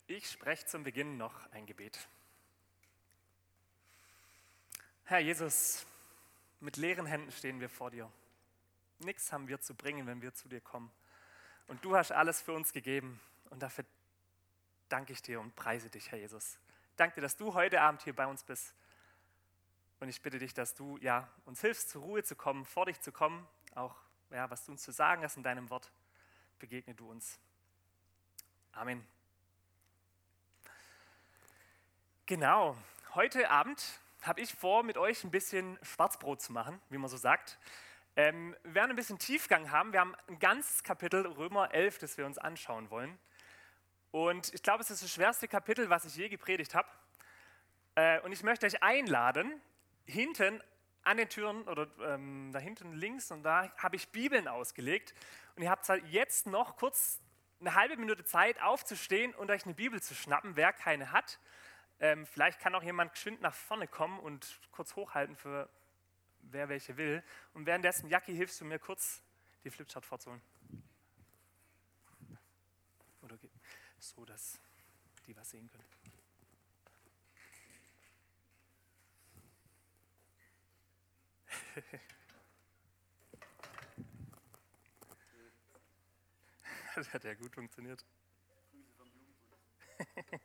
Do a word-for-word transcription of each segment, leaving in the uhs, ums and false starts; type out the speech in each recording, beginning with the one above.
Ich spreche zum Beginn noch ein Gebet. Herr Jesus, mit leeren Händen stehen wir vor dir. Nichts haben wir zu bringen, wenn wir zu dir kommen. Und du hast alles für uns gegeben. Und dafür danke ich dir und preise dich, Herr Jesus. Danke dir, dass du heute Abend hier bei uns bist. Und ich bitte dich, dass du ja, uns hilfst, zur Ruhe zu kommen, vor dich zu kommen. Auch ja, was du uns zu sagen hast in deinem Wort, begegne du uns. Amen. Genau, heute Abend habe ich vor, mit euch ein bisschen Schwarzbrot zu machen, wie man so sagt. Ähm, wir werden ein bisschen Tiefgang haben. Wir haben ein ganzes Kapitel, Römer elf, das wir uns anschauen wollen. Und ich glaube, es ist das schwerste Kapitel, was ich je gepredigt habe. Äh, und ich möchte euch einladen, hinten an den Türen oder ähm, da hinten links, und da habe ich Bibeln ausgelegt. Und ihr habt jetzt noch kurz eine halbe Minute Zeit aufzustehen und euch eine Bibel zu schnappen, wer keine hat. Ähm, vielleicht kann auch jemand geschwind nach vorne kommen und kurz hochhalten, für wer welche will. Und währenddessen, Jackie, hilfst du mir kurz, die Flipchart vorzuholen? Oder so, dass die was sehen können. Das hat ja gut funktioniert. Grüße vom Jugendbund.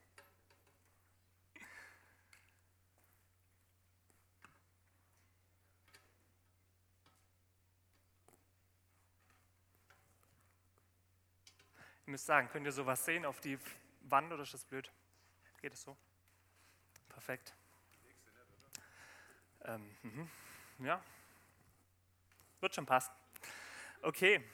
Ihr müsst sagen, könnt ihr sowas sehen auf die Wand oder ist das blöd? Geht es so? Perfekt. Ähm, mhm. Ja, wird schon passen. Okay.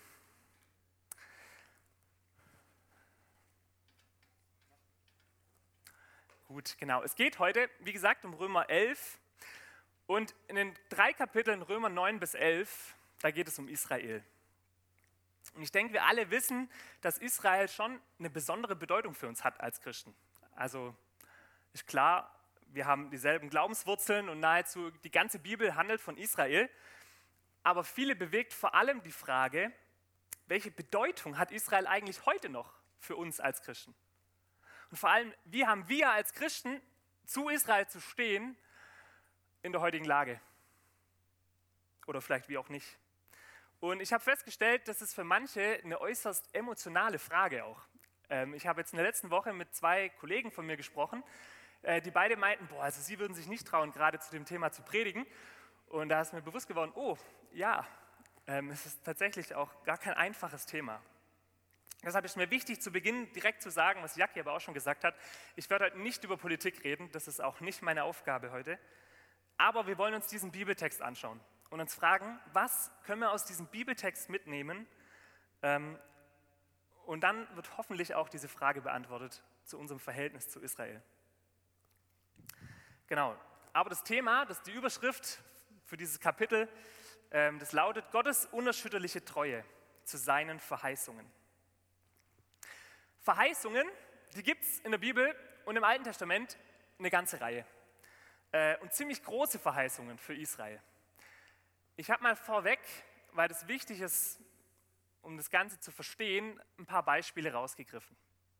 Gut, genau. Es geht heute, wie gesagt, um Römer elf. Und in den drei Kapiteln Römer neun bis elf, da geht es um Israel. Und ich denke, wir alle wissen, dass Israel schon eine besondere Bedeutung für uns hat als Christen. Also ist klar, wir haben dieselben Glaubenswurzeln und nahezu die ganze Bibel handelt von Israel. Aber viele bewegt vor allem die Frage, welche Bedeutung hat Israel eigentlich heute noch für uns als Christen? Und vor allem, wie haben wir als Christen zu Israel zu stehen in der heutigen Lage? Oder vielleicht wie auch nicht. Und ich habe festgestellt, das ist für manche eine äußerst emotionale Frage auch. Ähm, ich habe jetzt in der letzten Woche mit zwei Kollegen von mir gesprochen, äh, die beide meinten, boah, also sie würden sich nicht trauen, gerade zu dem Thema zu predigen. Und da ist mir bewusst geworden, oh, ja, ähm, es ist tatsächlich auch gar kein einfaches Thema. Deshalb ist mir wichtig, zu Beginn direkt zu sagen, was Jackie aber auch schon gesagt hat, ich werde heute nicht über Politik reden, das ist auch nicht meine Aufgabe heute, aber wir wollen uns diesen Bibeltext anschauen und uns fragen, was können wir aus diesem Bibeltext mitnehmen? Ähm, und dann wird hoffentlich auch diese Frage beantwortet zu unserem Verhältnis zu Israel. Genau, aber das Thema, das ist die Überschrift für dieses Kapitel, ähm, das lautet Gottes unerschütterliche Treue zu seinen Verheißungen. Verheißungen, die gibt es in der Bibel und im Alten Testament eine ganze Reihe. Äh, und ziemlich große Verheißungen für Israel. Ich habe mal vorweg, weil das wichtig ist, um das Ganze zu verstehen, ein paar Beispiele rausgegriffen.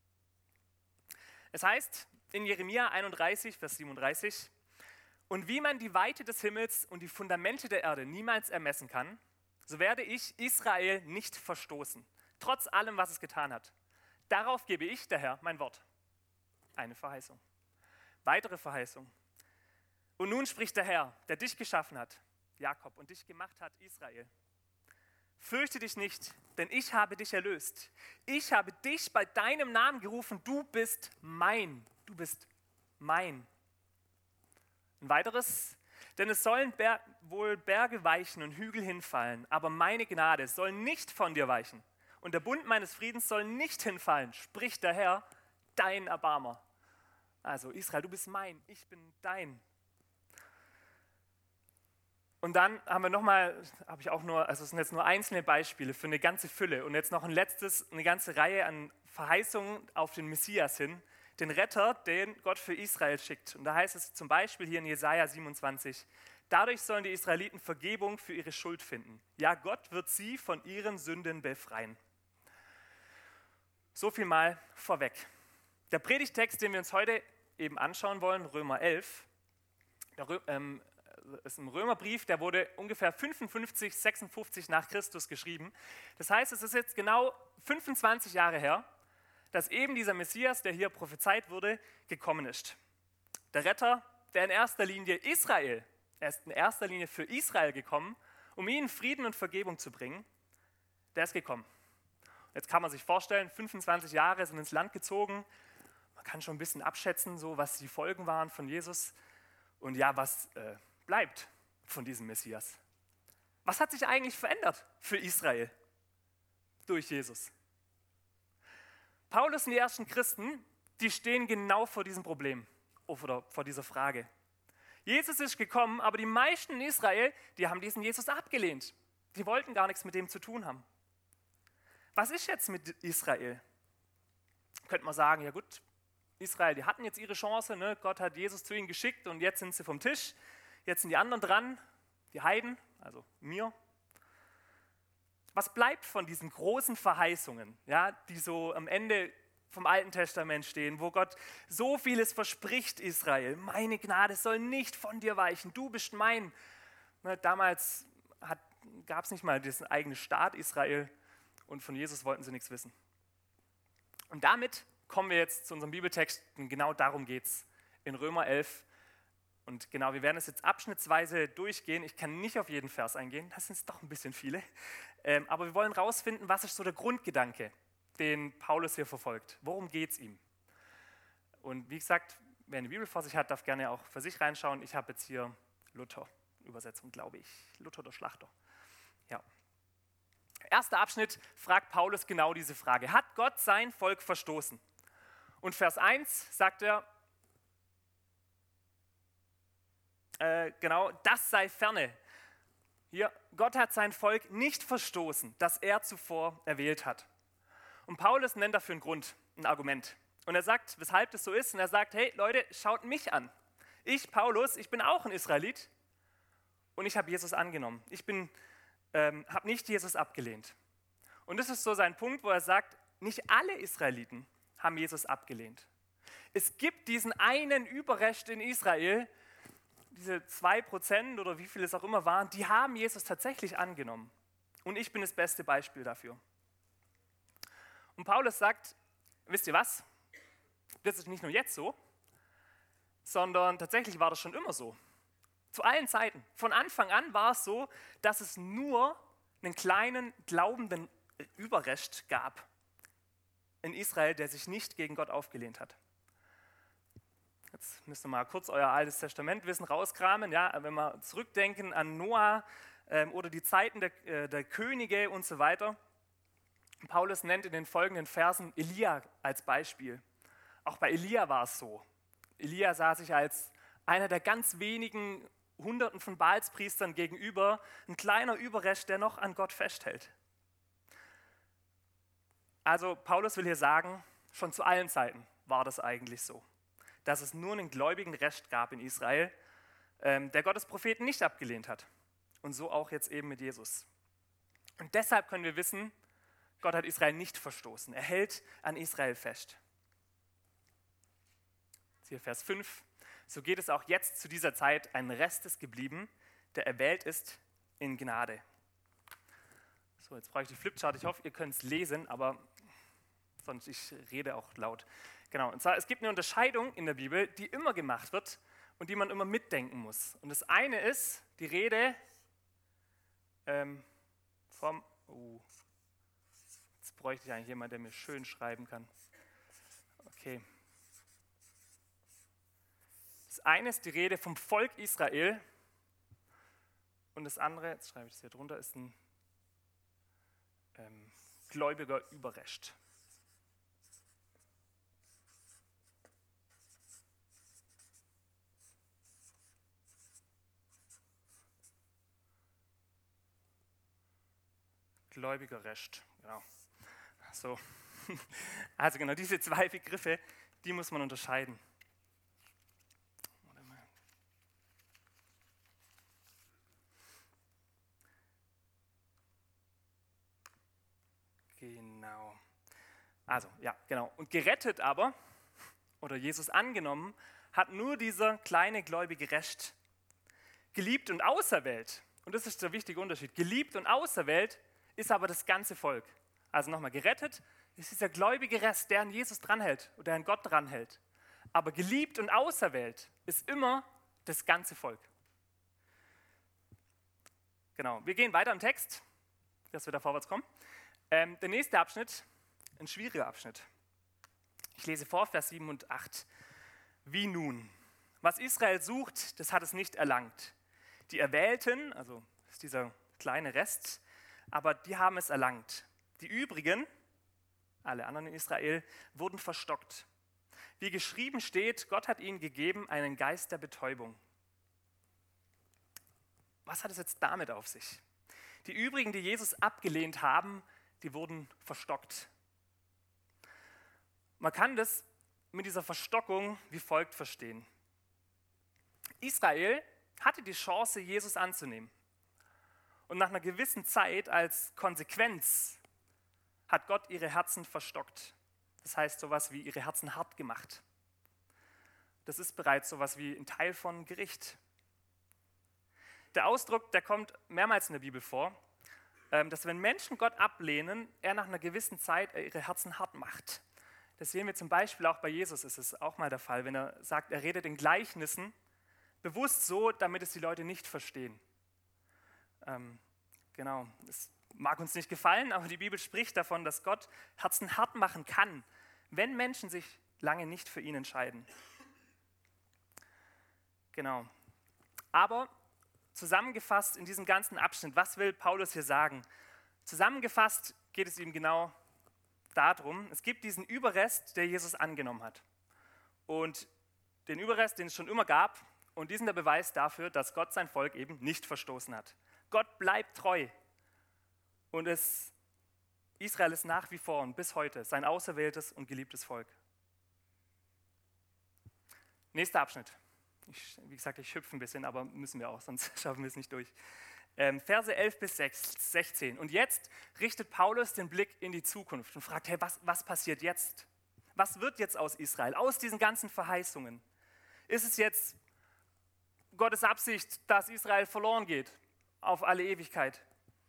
Es heißt in Jeremia einunddreißig, Vers siebenunddreißig, und wie man die Weite des Himmels und die Fundamente der Erde niemals ermessen kann, so werde ich Israel nicht verstoßen, trotz allem, was es getan hat. Darauf gebe ich, der Herr, mein Wort. Eine Verheißung. Weitere Verheißung. Und nun spricht der Herr, der dich geschaffen hat, Jakob, und dich gemacht hat, Israel. Fürchte dich nicht, denn ich habe dich erlöst. Ich habe dich bei deinem Namen gerufen, du bist mein. Du bist mein. Ein weiteres, denn es sollen Ber- wohl Berge weichen und Hügel hinfallen, aber meine Gnade soll nicht von dir weichen. Und der Bund meines Friedens soll nicht hinfallen, spricht der Herr, dein Erbarmer. Also Israel, du bist mein, ich bin dein. Und dann haben wir nochmal, habe ich auch nur, also es sind jetzt nur einzelne Beispiele für eine ganze Fülle. Und jetzt noch ein letztes, eine ganze Reihe an Verheißungen auf den Messias hin, den Retter, den Gott für Israel schickt. Und da heißt es zum Beispiel hier in Jesaja siebenundzwanzig, dadurch sollen die Israeliten Vergebung für ihre Schuld finden. Ja, Gott wird sie von ihren Sünden befreien. So viel mal vorweg. Der Predigtext, den wir uns heute eben anschauen wollen, Römer elf, der Rö- ähm, ist ein Römerbrief, der wurde ungefähr fünfundfünfzig, sechsundfünfzig nach Christus geschrieben. Das heißt, es ist jetzt genau fünfundzwanzig Jahre her, dass eben dieser Messias, der hier prophezeit wurde, gekommen ist. Der Retter, der in erster Linie Israel, er ist in erster Linie für Israel gekommen, um ihnen Frieden und Vergebung zu bringen, der ist gekommen. Jetzt kann man sich vorstellen, fünfundzwanzig Jahre sind ins Land gezogen. Man kann schon ein bisschen abschätzen, so, was die Folgen waren von Jesus und ja, was äh, bleibt von diesem Messias. Was hat sich eigentlich verändert für Israel durch Jesus? Paulus und die ersten Christen, die stehen genau vor diesem Problem oder vor dieser Frage. Jesus ist gekommen, aber die meisten in Israel, die haben diesen Jesus abgelehnt. Die wollten gar nichts mit dem zu tun haben. Was ist jetzt mit Israel? Könnte man sagen, ja gut, Israel, die hatten jetzt ihre Chance, ne? Gott hat Jesus zu ihnen geschickt und jetzt sind sie vom Tisch. Jetzt sind die anderen dran, die Heiden, also mir. Was bleibt von diesen großen Verheißungen, ja, die so am Ende vom Alten Testament stehen, wo Gott so vieles verspricht Israel? Meine Gnade soll nicht von dir weichen, du bist mein. Ne, damals gab es nicht mal diesen eigenen Staat Israel und von Jesus wollten sie nichts wissen. Und damit kommen wir jetzt zu unserem Bibeltext und genau darum geht es in Römer elf. Und genau, wir werden es jetzt abschnittsweise durchgehen. Ich kann nicht auf jeden Vers eingehen, das sind doch ein bisschen viele. Ähm, aber wir wollen rausfinden, was ist so der Grundgedanke, den Paulus hier verfolgt. Worum geht es ihm? Und wie gesagt, wer eine Bibel vor sich hat, darf gerne auch für sich reinschauen. Ich habe jetzt hier Luther-Übersetzung, glaube ich. Luther der Schlachter. Ja. Erster Abschnitt fragt Paulus genau diese Frage. Hat Gott sein Volk verstoßen? Und Vers eins sagt er, äh, genau, das sei ferne. Hier, Gott hat sein Volk nicht verstoßen, das er zuvor erwählt hat. Und Paulus nennt dafür einen Grund, ein Argument. Und er sagt, weshalb das so ist. Und er sagt, hey Leute, schaut mich an. Ich, Paulus, ich bin auch ein Israelit und ich habe Jesus angenommen. Ich bin, ähm, habe nicht Jesus abgelehnt. Und das ist so sein Punkt, wo er sagt, nicht alle Israeliten haben Jesus abgelehnt. Es gibt diesen einen Überrest in Israel, diese zwei Prozent oder wie viel es auch immer waren, die haben Jesus tatsächlich angenommen. Und ich bin das beste Beispiel dafür. Und Paulus sagt, wisst ihr was? Das ist nicht nur jetzt so, sondern tatsächlich war das schon immer so. Zu allen Zeiten. Von Anfang an war es so, dass es nur einen kleinen glaubenden Überrest gab in Israel, der sich nicht gegen Gott aufgelehnt hat. Jetzt müsst ihr mal kurz euer Altes Testamentwissen rauskramen. Ja, wenn wir zurückdenken an Noah ähm, oder die Zeiten der, äh, der Könige und so weiter. Paulus nennt in den folgenden Versen Elia als Beispiel. Auch bei Elia war es so. Elia sah sich als einer der ganz wenigen Hunderten von Baalspriestern gegenüber, ein kleiner Überrest, der noch an Gott festhält. Also Paulus will hier sagen, schon zu allen Zeiten war das eigentlich so, dass es nur einen gläubigen Rest gab in Israel, ähm, der Gottes Propheten nicht abgelehnt hat. Und so auch jetzt eben mit Jesus. Und deshalb können wir wissen, Gott hat Israel nicht verstoßen. Er hält an Israel fest. Hier Vers fünf. So geht es auch jetzt zu dieser Zeit, ein Rest ist geblieben, der erwählt ist in Gnade. So, jetzt brauche ich die Flipchart. Ich hoffe, ihr könnt es lesen, aber sonst ich rede auch laut. Genau, und zwar, es gibt eine Unterscheidung in der Bibel, die immer gemacht wird und die man immer mitdenken muss. Und das eine ist die Rede ähm, vom, oh, jetzt bräuchte ich eigentlich jemanden, der mir schön schreiben kann. Okay. Das eine ist die Rede vom Volk Israel und das andere, jetzt schreibe ich das hier drunter, ist ein ähm, gläubiger Überrest. Gläubiger Rest, genau. So. Also genau, diese zwei Begriffe, die muss man unterscheiden. Genau. Also, ja, genau. Und gerettet aber oder Jesus angenommen, hat nur dieser kleine gläubige Rest. Geliebt und auserwählt, und das ist der wichtige Unterschied, geliebt und auserwählt ist aber das ganze Volk. Also nochmal, gerettet ist dieser gläubige Rest, der an Jesus dranhält oder an Gott dranhält. Aber geliebt und auserwählt ist immer das ganze Volk. Genau, wir gehen weiter im Text, dass wir da vorwärts kommen. Ähm, der nächste Abschnitt, ein schwieriger Abschnitt. Ich lese vor, Vers sieben und acht. Wie nun? Was Israel sucht, das hat es nicht erlangt. Die Erwählten, also das ist dieser kleine Rest, aber die haben es erlangt. Die übrigen, alle anderen in Israel, wurden verstockt. Wie geschrieben steht, Gott hat ihnen gegeben einen Geist der Betäubung. Was hat es jetzt damit auf sich? Die übrigen, die Jesus abgelehnt haben, die wurden verstockt. Man kann das mit dieser Verstockung wie folgt verstehen. Israel hatte die Chance, Jesus anzunehmen. Und nach einer gewissen Zeit als Konsequenz hat Gott ihre Herzen verstockt. Das heißt sowas wie ihre Herzen hart gemacht. Das ist bereits sowas wie ein Teil von Gericht. Der Ausdruck, der kommt mehrmals in der Bibel vor, dass wenn Menschen Gott ablehnen, er nach einer gewissen Zeit ihre Herzen hart macht. Das sehen wir zum Beispiel auch bei Jesus, ist es auch mal der Fall, wenn er sagt, er redet in Gleichnissen, bewusst so, damit es die Leute nicht verstehen. Ähm, genau, es mag uns nicht gefallen, aber die Bibel spricht davon, dass Gott Herzen hart machen kann, wenn Menschen sich lange nicht für ihn entscheiden. Genau. Aber zusammengefasst in diesem ganzen Abschnitt, was will Paulus hier sagen? Zusammengefasst geht es ihm genau darum, es gibt diesen Überrest, der Jesus angenommen hat. Und den Überrest, den es schon immer gab, und die sind der Beweis dafür, dass Gott sein Volk eben nicht verstoßen hat. Gott bleibt treu. Und es, Israel ist nach wie vor und bis heute sein auserwähltes und geliebtes Volk. Nächster Abschnitt. Ich, wie gesagt, ich hüpfe ein bisschen, aber müssen wir auch, sonst schaffen wir es nicht durch. Ähm, Verse elf bis sechzehn. Und jetzt richtet Paulus den Blick in die Zukunft und fragt, hey, was, was passiert jetzt? Was wird jetzt aus Israel, aus diesen ganzen Verheißungen? Ist es jetzt Gottes Absicht, dass Israel verloren geht auf alle Ewigkeit?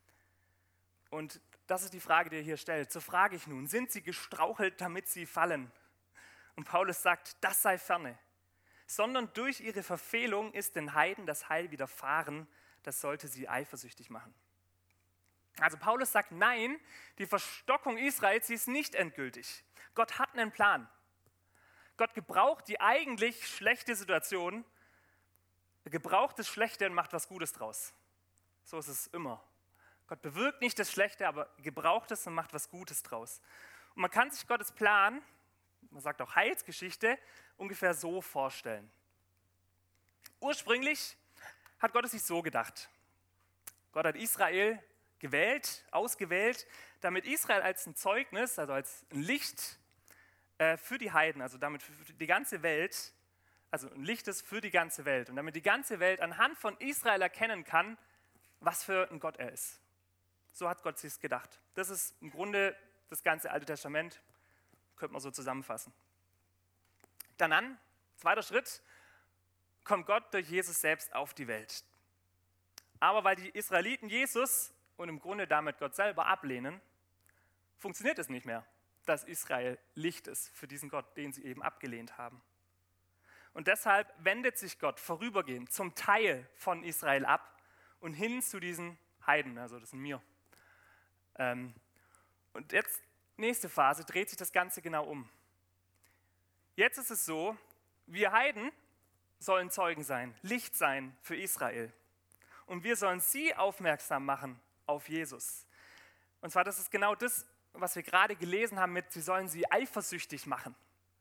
Und das ist die Frage, die er hier stellt. So frage ich nun, sind sie gestrauchelt, damit sie fallen? Und Paulus sagt, das sei ferne. Sondern durch ihre Verfehlung ist den Heiden das Heil widerfahren, das sollte sie eifersüchtig machen. Also Paulus sagt, nein, die Verstockung Israels, sie ist nicht endgültig. Gott hat einen Plan. Gott gebraucht die eigentlich schlechte Situation, er gebraucht das Schlechte und macht was Gutes draus. So ist es immer. Gott bewirkt nicht das Schlechte, aber gebraucht es und macht was Gutes draus. Und man kann sich Gottes Plan, man sagt auch Heilsgeschichte, ungefähr so vorstellen. Ursprünglich hat Gott es sich so gedacht. Gott hat Israel gewählt, ausgewählt, damit Israel als ein Zeugnis, also als ein Licht äh, für die Heiden, also damit für die ganze Welt, also ein Licht ist für die ganze Welt. Und damit die ganze Welt anhand von Israel erkennen kann, was für ein Gott er ist. So hat Gott sich gedacht. Das ist im Grunde das ganze Alte Testament, könnte man so zusammenfassen. Dann, zweiter Schritt, kommt Gott durch Jesus selbst auf die Welt. Aber weil die Israeliten Jesus und im Grunde damit Gott selber ablehnen, funktioniert es nicht mehr, dass Israel Licht ist für diesen Gott, den sie eben abgelehnt haben. Und deshalb wendet sich Gott vorübergehend zum Teil von Israel ab und hin zu diesen Heiden, also das sind wir. Ähm, und jetzt, nächste Phase, dreht sich das Ganze genau um. Jetzt ist es so, wir Heiden sollen Zeugen sein, Licht sein für Israel. Und wir sollen sie aufmerksam machen auf Jesus. Und zwar, das ist genau das, was wir gerade gelesen haben mit, sie sollen sie eifersüchtig machen.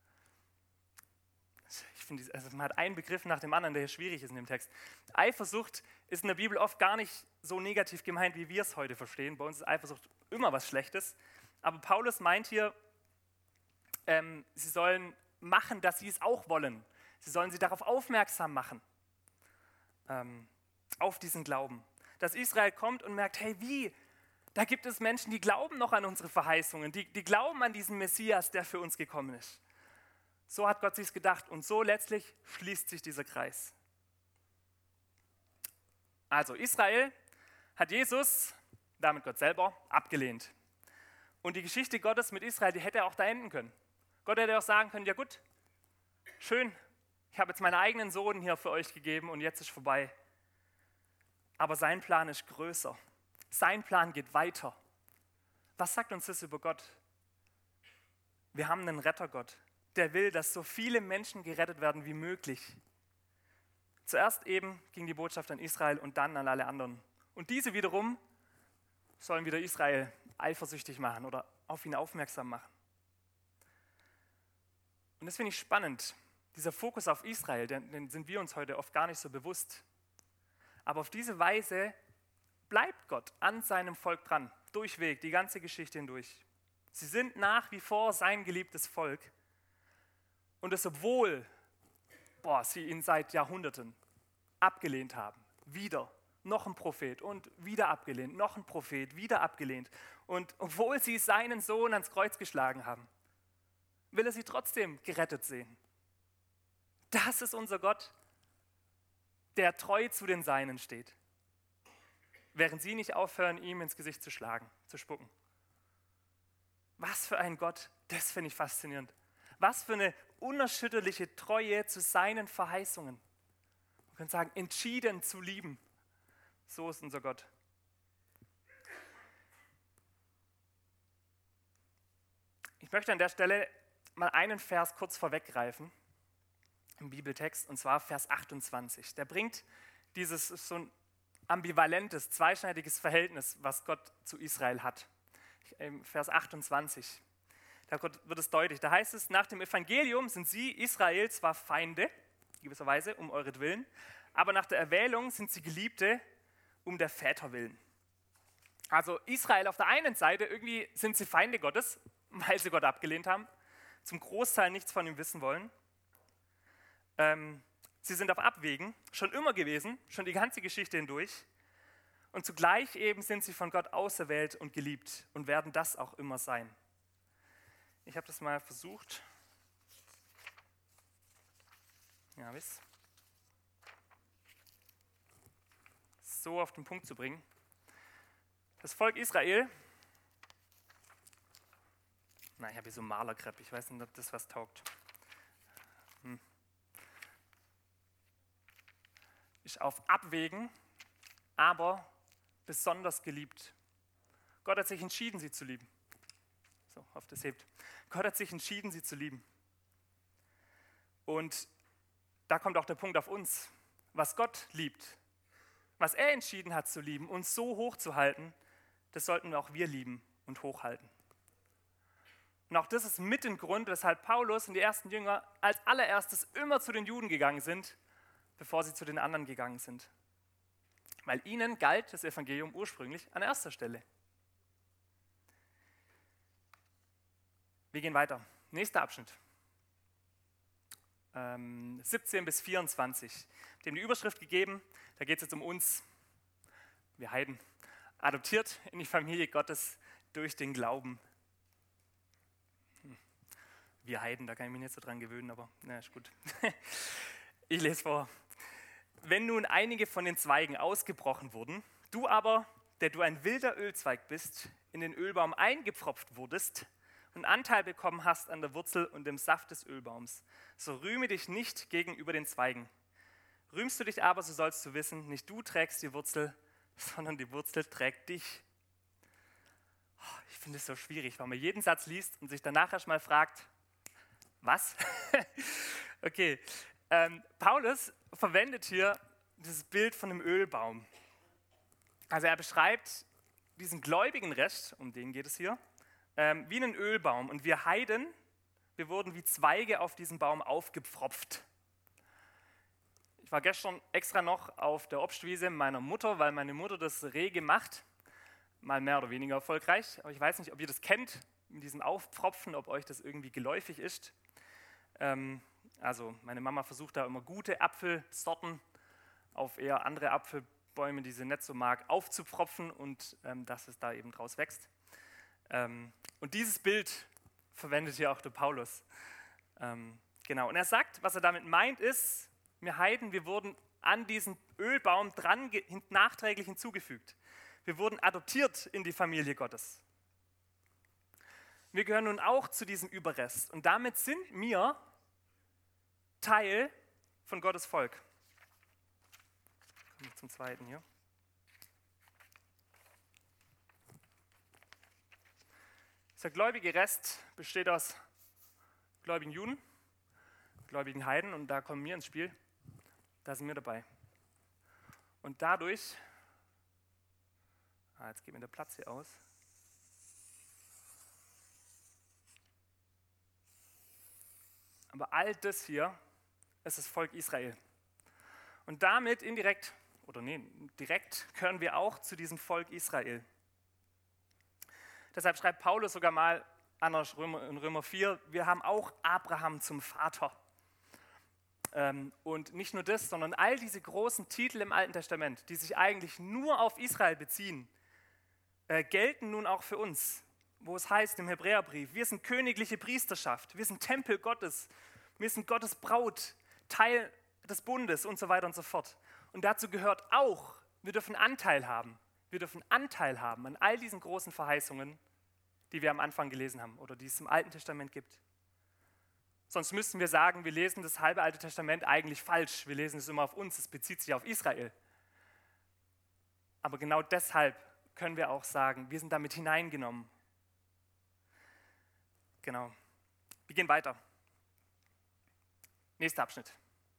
Ich finde, also man hat einen Begriff nach dem anderen, der hier schwierig ist in dem Text. Eifersucht ist in der Bibel oft gar nicht so negativ gemeint, wie wir es heute verstehen. Bei uns ist Eifersucht immer was Schlechtes. Aber Paulus meint hier, ähm, sie sollen machen, dass sie es auch wollen. Sie sollen sie darauf aufmerksam machen, ähm, auf diesen Glauben. Dass Israel kommt und merkt, hey, wie? Da gibt es Menschen, die glauben noch an unsere Verheißungen, die, die glauben an diesen Messias, der für uns gekommen ist. So hat Gott sich's gedacht und so letztlich schließt sich dieser Kreis. Also Israel hat Jesus, damit Gott selber, abgelehnt. Und die Geschichte Gottes mit Israel, die hätte auch da enden können. Gott hätte auch sagen können, ja gut, schön, ich habe jetzt meinen eigenen Sohn hier für euch gegeben und jetzt ist vorbei. Aber sein Plan ist größer. Sein Plan geht weiter. Was sagt uns das über Gott? Wir haben einen Rettergott, der will, dass so viele Menschen gerettet werden wie möglich. Zuerst eben ging die Botschaft an Israel und dann an alle anderen. Und diese wiederum sollen wieder Israel eifersüchtig machen oder auf ihn aufmerksam machen. Und das finde ich spannend. Dieser Fokus auf Israel, den, den sind wir uns heute oft gar nicht so bewusst. Aber auf diese Weise bleibt Gott an seinem Volk dran, durchweg, die ganze Geschichte hindurch. Sie sind nach wie vor sein geliebtes Volk. Und das obwohl boah, sie ihn seit Jahrhunderten abgelehnt haben. Wieder noch ein Prophet und wieder abgelehnt, noch ein Prophet, wieder abgelehnt. Und obwohl sie seinen Sohn ans Kreuz geschlagen haben, will er sie trotzdem gerettet sehen. Das ist unser Gott, der treu zu den Seinen steht. Während sie nicht aufhören, ihm ins Gesicht zu schlagen, zu spucken. Was für ein Gott, das finde ich faszinierend. Was für eine unerschütterliche Treue zu seinen Verheißungen. Man könnte sagen, entschieden zu lieben. So ist unser Gott. Ich möchte an der Stelle mal einen Vers kurz vorweggreifen im Bibeltext, und zwar Vers achtundzwanzig. Der bringt dieses so ein ambivalentes, zweischneidiges Verhältnis, was Gott zu Israel hat. Vers achtundzwanzig, da wird es deutlich. Da heißt es, nach dem Evangelium sind sie, Israel, zwar Feinde, gewisserweise, um euretwillen, aber nach der Erwählung sind sie Geliebte, um der Väter willen. Also Israel auf der einen Seite, irgendwie sind sie Feinde Gottes, weil sie Gott abgelehnt haben, zum Großteil nichts von ihm wissen wollen. Ähm, sie sind auf Abwägen, schon immer gewesen, schon die ganze Geschichte hindurch. Und zugleich eben sind sie von Gott auserwählt und geliebt und werden das auch immer sein. Ich habe das mal versucht. Ja, wisst. So auf den Punkt zu bringen. Das Volk Israel, na, ich habe hier so Malerkrepp, ich weiß nicht, ob das was taugt. Hm. Ist auf Abwägen, aber besonders geliebt. Gott hat sich entschieden, sie zu lieben. So, hoffe, das hebt. Gott hat sich entschieden, sie zu lieben. Und da kommt auch der Punkt auf uns. Was Gott liebt, was er entschieden hat zu lieben, uns so hochzuhalten, das sollten auch wir lieben und hochhalten. Und auch das ist mit ein Grund, weshalb Paulus und die ersten Jünger als allererstes immer zu den Juden gegangen sind, bevor sie zu den anderen gegangen sind. Weil ihnen galt das Evangelium ursprünglich an erster Stelle. Wir gehen weiter. Nächster Abschnitt. Ähm, siebzehn bis vierundzwanzig. Dem die Überschrift gegeben, da geht es jetzt um uns, wir Heiden, adoptiert in die Familie Gottes durch den Glauben. Hm. Wir Heiden, da kann ich mich nicht so dran gewöhnen, aber na, ist gut. Ich lese vor. Wenn nun einige von den Zweigen ausgebrochen wurden, du aber, der du ein wilder Ölzweig bist, in den Ölbaum eingepfropft wurdest und Anteil bekommen hast an der Wurzel und dem Saft des Ölbaums, so rühme dich nicht gegenüber den Zweigen. Rühmst du dich aber, so sollst du wissen, nicht du trägst die Wurzel, sondern die Wurzel trägt dich. Ich finde es so schwierig, weil man jeden Satz liest und sich danach erstmal fragt, was? Okay, ähm, Paulus verwendet hier dieses Bild von einem Ölbaum. Also er beschreibt diesen gläubigen Rest, um den geht es hier, ähm, wie einen Ölbaum. Und wir Heiden, wir wurden wie Zweige auf diesen Baum aufgepfropft. Ich war gestern extra noch auf der Obstwiese meiner Mutter, weil meine Mutter das rege macht. Mal mehr oder weniger erfolgreich. Aber ich weiß nicht, ob ihr das kennt, mit diesem Aufpfropfen, ob euch das irgendwie geläufig ist. Ähm, also meine Mama versucht da immer gute Apfelsorten auf eher andere Apfelbäume, die sie nicht so mag, aufzupfropfen und ähm, dass es da eben draus wächst. Ähm, und dieses Bild verwendet hier auch der Paulus. Ähm, Genau, und er sagt, was er damit meint ist, wir Heiden, wir wurden an diesen Ölbaum dran nachträglich hinzugefügt. Wir wurden adoptiert in die Familie Gottes. Wir gehören nun auch zu diesem Überrest und damit sind wir Teil von Gottes Volk. Kommen wir zum zweiten hier. Der gläubige Rest besteht aus gläubigen Juden, gläubigen Heiden und da kommen wir ins Spiel, da sind wir dabei. Und dadurch, ah, jetzt geht mir der Platz hier aus, aber all das hier ist das Volk Israel. Und damit indirekt, oder nee, direkt gehören wir auch zu diesem Volk Israel. Deshalb schreibt Paulus sogar mal an Römer, in Römer vier, wir haben auch Abraham zum Vater. Ähm, und nicht nur das, sondern all diese großen Titel im Alten Testament, die sich eigentlich nur auf Israel beziehen, äh, gelten nun auch für uns. Wo es heißt im Hebräerbrief, wir sind königliche Priesterschaft, wir sind Tempel Gottes, wir sind Gottes Braut, Teil des Bundes und so weiter und so fort. Und dazu gehört auch, wir dürfen Anteil haben. Wir dürfen Anteil haben an all diesen großen Verheißungen, die wir am Anfang gelesen haben oder die es im Alten Testament gibt. Sonst müssten wir sagen, wir lesen das halbe Alte Testament eigentlich falsch. Wir lesen es immer auf uns, es bezieht sich auf Israel. Aber genau deshalb können wir auch sagen, wir sind damit hineingenommen. Genau. Wir gehen weiter. Nächster Abschnitt.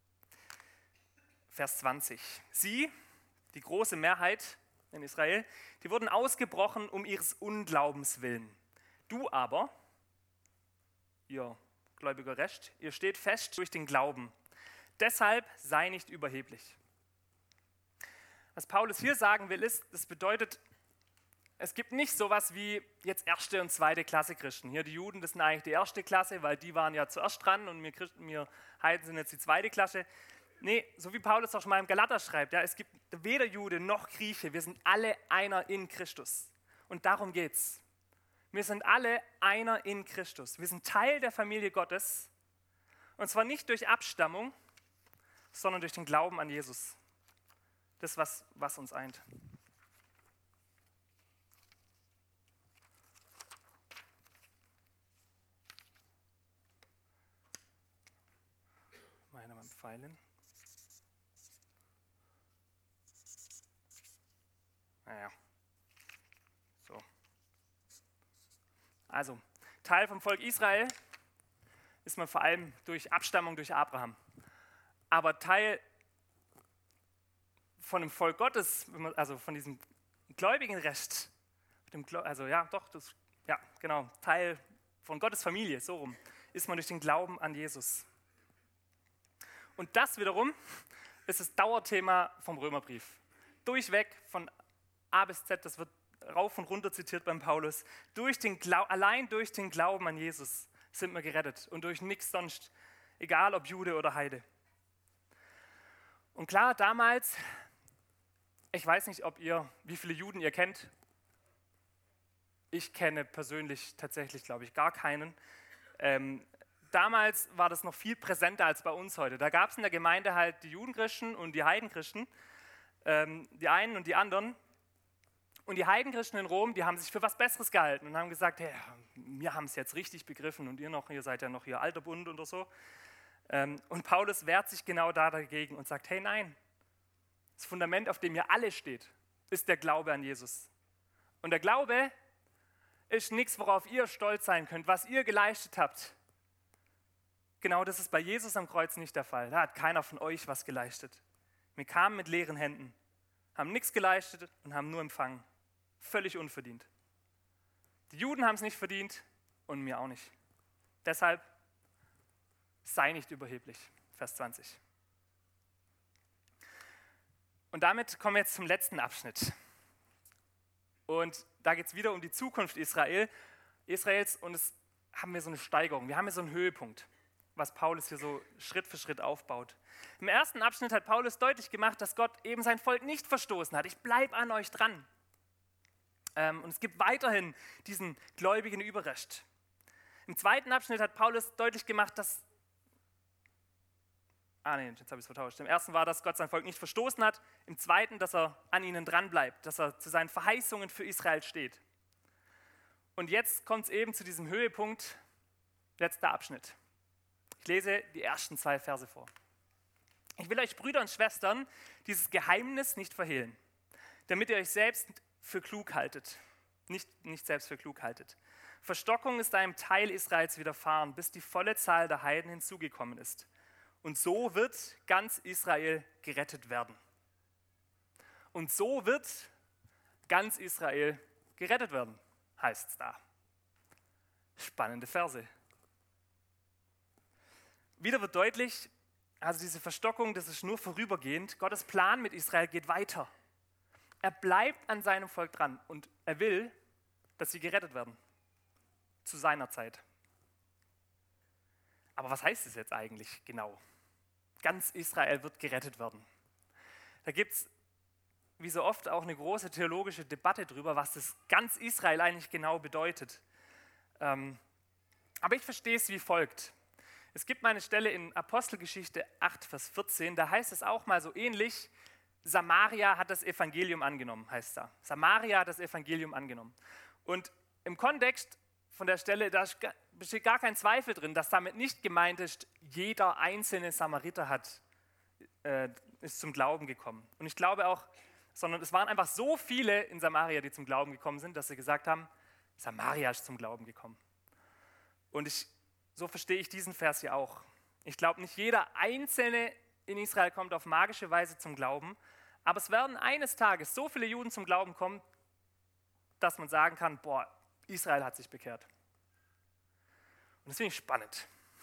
Vers zwanzig. Sie, die große Mehrheit in Israel, die wurden ausgebrochen um ihres Unglaubens willen. Du aber, ihr gläubiger Rest, ihr steht fest durch den Glauben. Deshalb sei nicht überheblich. Was Paulus hier sagen will, ist, das bedeutet, es gibt nicht sowas wie jetzt erste und zweite Klasse Christen. Hier die Juden, das sind eigentlich die erste Klasse, weil die waren ja zuerst dran und wir, Christen, wir Heiden sind jetzt die zweite Klasse. Nee, so wie Paulus auch schon mal im Galater schreibt, ja, es gibt weder Jude noch Grieche, wir sind alle einer in Christus. Und darum geht's. Wir sind alle einer in Christus. Wir sind Teil der Familie Gottes. Und zwar nicht durch Abstammung, sondern durch den Glauben an Jesus. Das, was, was uns eint. Meine mal Pfeilen. Naja, so. Also, Teil vom Volk Israel ist man vor allem durch Abstammung durch Abraham. Aber Teil von dem Volk Gottes, also von diesem gläubigen Rest, also ja, doch, das, ja, genau, Teil von Gottes Familie, so rum, ist man durch den Glauben an Jesus. Und das wiederum ist das Dauerthema vom Römerbrief. Durchweg von A bis Z, das wird rauf und runter zitiert beim Paulus. Durch den Glau- allein durch den Glauben an Jesus sind wir gerettet und durch nichts sonst, egal ob Jude oder Heide. Und klar, damals, ich weiß nicht, ob ihr, wie viele Juden ihr kennt. Ich kenne persönlich tatsächlich, glaube ich, gar keinen. Ähm, damals war das noch viel präsenter als bei uns heute. Da gab es in der Gemeinde halt die Judenchristen und die Heidenchristen, ähm, die einen und die anderen. Und die Heidenchristen in Rom, die haben sich für was Besseres gehalten und haben gesagt, hey, wir haben es jetzt richtig begriffen und ihr noch, ihr seid ja noch hier alter Bund oder so. Und Paulus wehrt sich genau da dagegen und sagt, hey, nein, das Fundament, auf dem ihr alle steht, ist der Glaube an Jesus. Und der Glaube ist nichts, worauf ihr stolz sein könnt, was ihr geleistet habt. Genau das ist bei Jesus am Kreuz nicht der Fall. Da hat keiner von euch was geleistet. Wir kamen mit leeren Händen, haben nichts geleistet und haben nur empfangen. Völlig unverdient. Die Juden haben es nicht verdient und mir auch nicht. Deshalb sei nicht überheblich. Vers zwanzig. Und damit kommen wir jetzt zum letzten Abschnitt. Und da geht es wieder um die Zukunft Israel, Israels und es haben wir so eine Steigerung. Wir haben hier so einen Höhepunkt, was Paulus hier so Schritt für Schritt aufbaut. Im ersten Abschnitt hat Paulus deutlich gemacht, dass Gott eben sein Volk nicht verstoßen hat. Ich bleibe an euch dran. Und es gibt weiterhin diesen gläubigen Überrest. Im zweiten Abschnitt hat Paulus deutlich gemacht, dass ah nee, jetzt habe ich es vertauscht. Im ersten war, dass Gott sein Volk nicht verstoßen hat. Im zweiten, dass er an ihnen dranbleibt, dass er zu seinen Verheißungen für Israel steht. Und jetzt kommt es eben zu diesem Höhepunkt, letzter Abschnitt. Ich lese die ersten zwei Verse vor. Ich will euch, Brüder und Schwestern, dieses Geheimnis nicht verhehlen, damit ihr euch selbst für klug haltet, nicht, nicht selbst für klug haltet. Verstockung ist einem Teil Israels widerfahren, bis die volle Zahl der Heiden hinzugekommen ist. Und so wird ganz Israel gerettet werden. Und so wird ganz Israel gerettet werden, heißt es da. Spannende Verse. Wieder wird deutlich, also diese Verstockung, das ist nur vorübergehend. Gottes Plan mit Israel geht weiter. Er bleibt an seinem Volk dran und er will, dass sie gerettet werden. Zu seiner Zeit. Aber was heißt es jetzt eigentlich genau? Ganz Israel wird gerettet werden. Da gibt es, wie so oft, auch eine große theologische Debatte darüber, was das ganz Israel eigentlich genau bedeutet. Ähm, aber ich verstehe es wie folgt. Es gibt mal eine Stelle in Apostelgeschichte acht, Vers vierzehn, da heißt es auch mal so ähnlich, Samaria hat das Evangelium angenommen, heißt da. Samaria hat das Evangelium angenommen. Und im Kontext von der Stelle, da besteht gar kein Zweifel drin, dass damit nicht gemeint ist, jeder einzelne Samariter hat, äh, ist zum Glauben gekommen. Und ich glaube auch, sondern es waren einfach so viele in Samaria, die zum Glauben gekommen sind, dass sie gesagt haben, Samaria ist zum Glauben gekommen. Und ich, so verstehe ich diesen Vers hier auch. Ich glaube, nicht jeder Einzelne in Israel kommt auf magische Weise zum Glauben, aber es werden eines Tages so viele Juden zum Glauben kommen, dass man sagen kann, boah, Israel hat sich bekehrt. Und das finde ich spannend.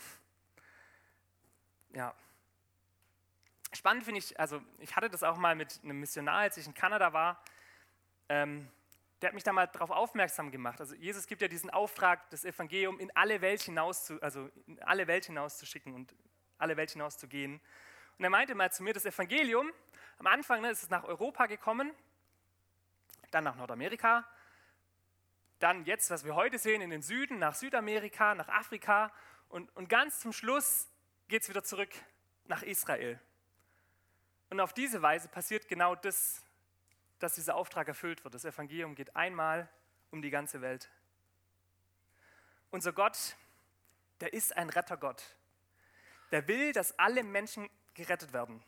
Ja. Spannend finde ich, also ich hatte das auch mal mit einem Missionar, als ich in Kanada war, ähm, der hat mich da mal darauf aufmerksam gemacht. Also Jesus gibt ja diesen Auftrag, das Evangelium in alle Welt hinaus zu, also in alle Welt hinauszuschicken und alle Welt hinauszugehen. Und er meinte mal zu mir, das Evangelium, am Anfang ne, ist es nach Europa gekommen, dann nach Nordamerika, dann jetzt, was wir heute sehen, in den Süden, nach Südamerika, nach Afrika und, und ganz zum Schluss geht es wieder zurück nach Israel. Und auf diese Weise passiert genau das, dass dieser Auftrag erfüllt wird. Das Evangelium geht einmal um die ganze Welt. Unser Gott, der ist ein Rettergott. Der will, dass alle Menschen gerettet werden.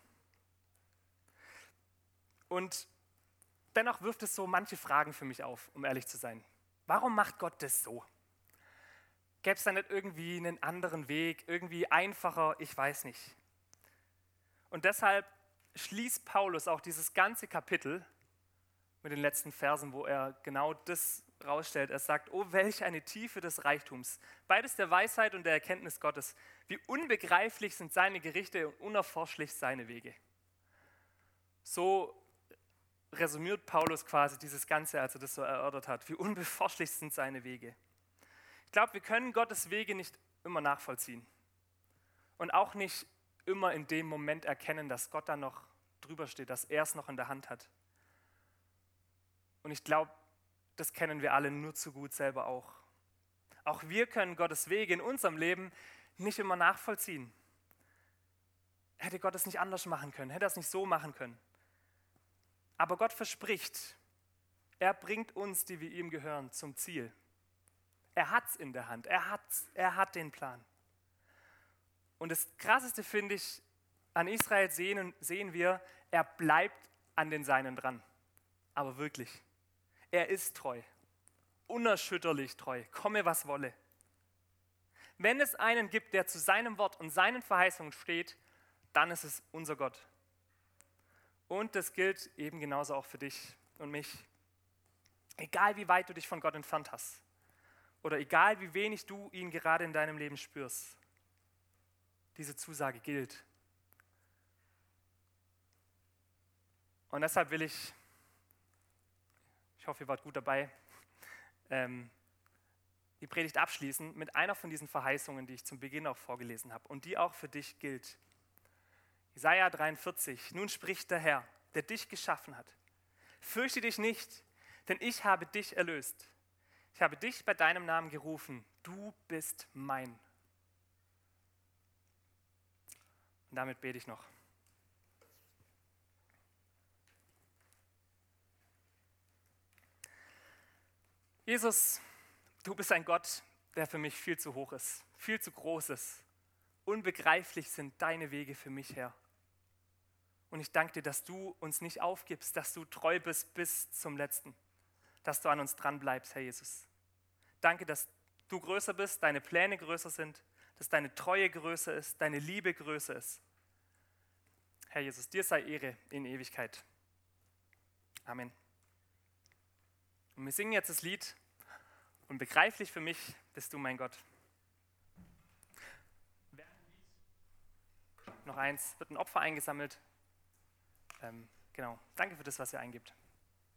Und dennoch wirft es so manche Fragen für mich auf, um ehrlich zu sein. Warum macht Gott das so? Gäbe es da nicht irgendwie einen anderen Weg, irgendwie einfacher? Ich weiß nicht. Und deshalb schließt Paulus auch dieses ganze Kapitel mit den letzten Versen, wo er genau das rausstellt. Er sagt, oh, welch eine Tiefe des Reichtums. Beides der Weisheit und der Erkenntnis Gottes. Wie unbegreiflich sind seine Gerichte und unerforschlich seine Wege. So resümiert Paulus quasi dieses Ganze, als er das so erörtert hat. Wie unbeforschlich sind seine Wege. Ich glaube, wir können Gottes Wege nicht immer nachvollziehen. Und auch nicht immer in dem Moment erkennen, dass Gott da noch drüber steht, dass er es noch in der Hand hat. Und ich glaube, das kennen wir alle nur zu gut selber auch. Auch wir können Gottes Wege in unserem Leben nicht immer nachvollziehen. Hätte Gott es nicht anders machen können, hätte er es nicht so machen können. Aber Gott verspricht, er bringt uns, die wir ihm gehören, zum Ziel. Er hat es in der Hand, er, hat's, er hat den Plan. Und das Krasseste finde ich, an Israel sehen, sehen wir, er bleibt an den Seinen dran. Aber wirklich, er ist treu, unerschütterlich treu, komme was wolle. Wenn es einen gibt, der zu seinem Wort und seinen Verheißungen steht, dann ist es unser Gott. Und das gilt eben genauso auch für dich und mich. Egal wie weit du dich von Gott entfernt hast oder egal wie wenig du ihn gerade in deinem Leben spürst, diese Zusage gilt. Und deshalb will ich, ich hoffe, ihr wart gut dabei, ähm, die Predigt abschließen mit einer von diesen Verheißungen, die ich zum Beginn auch vorgelesen habe und die auch für dich gilt. Jesaja dreiundvierzig, nun spricht der Herr, der dich geschaffen hat. Fürchte dich nicht, denn ich habe dich erlöst. Ich habe dich bei deinem Namen gerufen, du bist mein. Und damit bete ich noch. Jesus, du bist ein Gott, der für mich viel zu hoch ist, viel zu groß ist. Unbegreiflich sind deine Wege für mich, Herr. Und ich danke dir, dass du uns nicht aufgibst, dass du treu bist bis zum Letzten, dass du an uns dran bleibst, Herr Jesus. Danke, dass du größer bist, deine Pläne größer sind, dass deine Treue größer ist, deine Liebe größer ist. Herr Jesus, dir sei Ehre in Ewigkeit. Amen. Und wir singen jetzt das Lied Unbegreiflich für mich bist du mein Gott. Noch eins, wird ein Opfer eingesammelt. Ähm, genau, danke für das, was ihr eingibt.